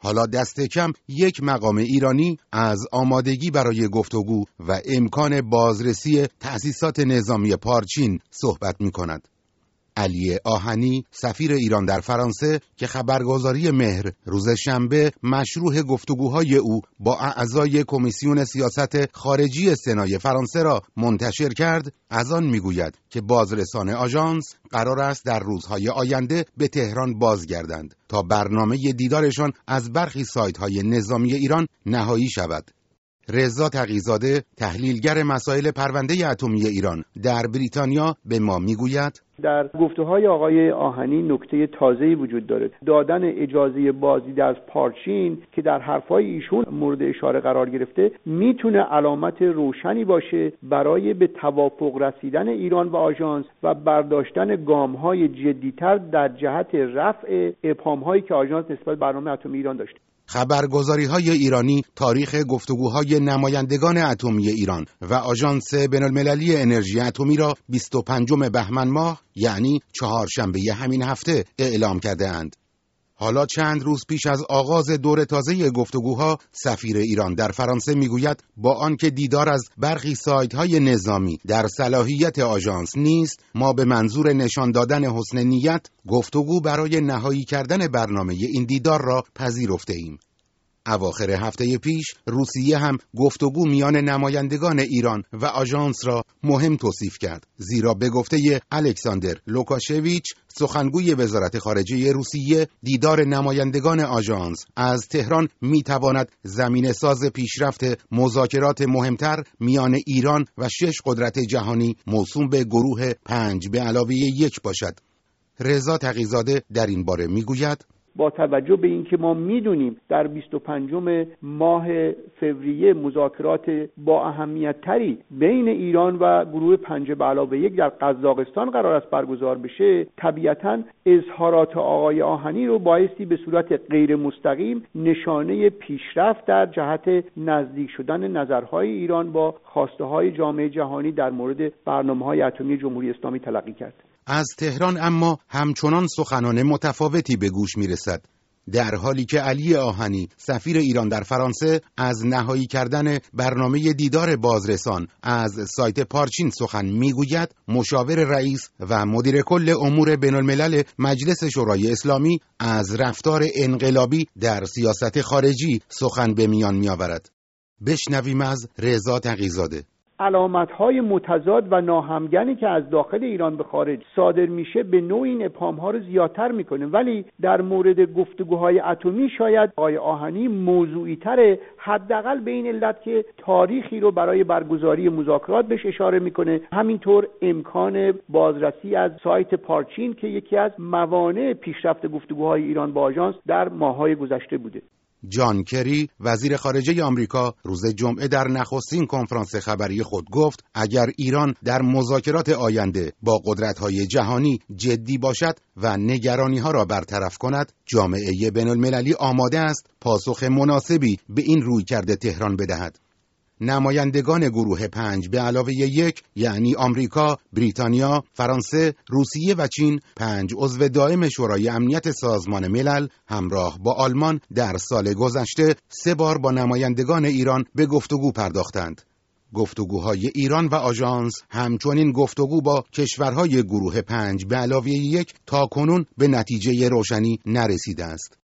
حالا دست کم یک مقام ایرانی از آمادگی برای گفتگو و امکان بازرسی تأسیسات نظامی پارچین صحبت می‌کند. علی آهنی سفیر ایران در فرانسه که خبرگزاری مهر روز شنبه مشروح گفتگوهای او با اعضای کمیسیون سیاست خارجی سنای فرانسه را منتشر کرد، از آن میگوید که بازرسان آژانس قرار است در روزهای آینده به تهران بازگردند تا برنامه دیدارشان از برخی سایت‌های نظامی ایران نهایی شود. رضا تقی‌زاده تحلیلگر مسائل پرونده اتمی ایران در بریتانیا به ما میگوید در گفته‌های آقای آهنی نکته تازه‌ای وجود داره. دادن اجازه بازدید از پارچین که در حرفای ایشون مورد اشاره قرار گرفته میتونه علامت روشنی باشه برای به توافق رسیدن ایران و آژانس و برداشتن گام‌های جدی‌تر در جهت رفع ابهام‌هایی که آژانس نسبت به برنامه اتمی ایران داشته. خبرگزاری‌های ایرانی تاریخ گفتگوهای نمایندگان اتمی ایران و آژانس بین‌المللی انرژی اتمی را 25 بهمن ماه یعنی چهارشنبه همین هفته اعلام کرده اند. حالا چند روز پیش از آغاز دور تازه گفتگوها سفیر ایران در فرانسه میگوید با آنکه دیدار از برخی سایت‌های نظامی در صلاحیت آژانس نیست، ما به منظور نشان دادن حسن نیت گفتگو برای نهایی کردن برنامه این دیدار را پذیرفته ایم. اواخر هفته پیش روسیه هم گفتگو میان نمایندگان ایران و آژانس را مهم توصیف کرد، زیرا به گفته الکساندر لوکاشویچ سخنگوی وزارت خارجه روسیه دیدار نمایندگان آژانس از تهران میتواند زمینه‌ساز پیشرفت مذاکرات مهمتر میان ایران و 6 قدرت جهانی موسوم به گروه 5+1 باشد. رضا تقی‌زاده در این باره میگوید با توجه به اینکه ما میدونیم در 25 ماه فوریه مذاکرات با اهمیت تری بین ایران و گروه 5+1 در قزاقستان قرار است برگزار بشه، طبیعتاً اظهارات آقای آهنی رو بایستی به صورت غیر مستقیم نشانه پیشرفت در جهت نزدیک شدن نظرهای ایران با خواسته‌های جامعه جهانی در مورد برنامه‌های اتمی جمهوری اسلامی تلقی کرد. از تهران اما همچنان سخنان متفاوتی به گوش میرسد، در حالی که علی آهنی سفیر ایران در فرانسه از نهایی کردن برنامه دیدار بازرسان از سایت پارچین سخن میگوید. مشاور رئیس و مدیر کل امور بین‌الملل مجلس شورای اسلامی از رفتار انقلابی در سیاست خارجی سخن به میان میآورد. بشنویم از رضا تقی‌زاده. علامت‌های متضاد و ناهمگنی که از داخل ایران به خارج صادر میشه به نوعی این ابهام‌ها رو زیادتر میکنه، ولی در مورد گفتگوهای اتمی شاید آقای آهنی موضوعی‌تره، حداقل به این علت که تاریخی رو برای برگزاری مذاکرات بهش اشاره میکنه. همینطور امکان بازرسی از سایت پارچین که یکی از موانع پیشرفت گفتگوهای ایران با آژانس در ماه‌های گذشته بوده. جان کری وزیر خارجه آمریکا روز جمعه در نخستین کنفرانس خبری خود گفت اگر ایران در مذاکرات آینده با قدرت‌های جهانی جدی باشد و نگرانی‌ها را برطرف کند، جامعه بین‌المللی آماده است پاسخ مناسبی به این رویکرد تهران بدهد. نمایندگان گروه 5+1 یعنی آمریکا، بریتانیا، فرانسه، روسیه و چین 5 عضو دائم شورای امنیت سازمان ملل همراه با آلمان در سال گذشته 3 بار با نمایندگان ایران به گفتگو پرداختند. گفتگوهای ایران و آژانس همچنین گفتگو با کشورهای گروه 5+1 تا کنون به نتیجه روشنی نرسیده است.